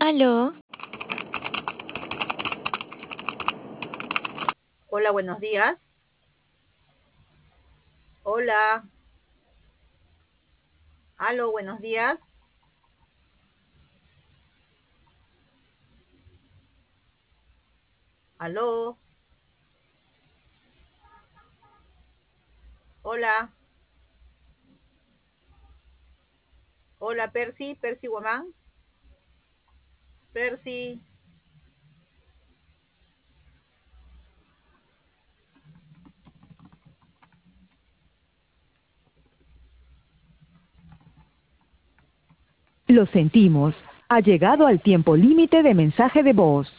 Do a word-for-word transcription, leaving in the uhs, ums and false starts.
Aló, Hola, buenos días. Hola, aló, buenos días. Aló, hola, hola, Percy, Percy Guamán, Percy. Lo sentimos. Ha llegado al tiempo límite de mensaje de voz.